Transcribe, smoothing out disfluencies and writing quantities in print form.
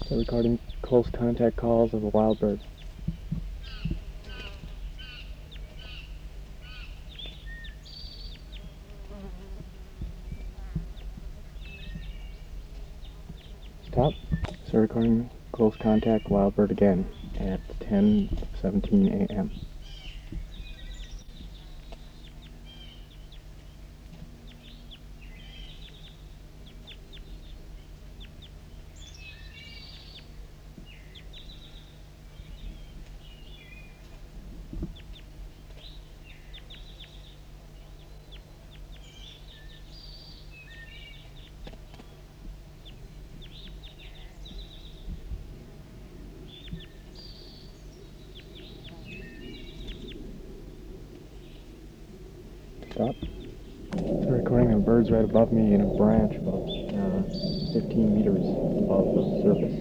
So recording close contact calls of a wild bird. Stop. So recording close contact wild bird again at 10:17 a.m. Stop. So recording the birds right above me in a branch about 15 meters above the surface.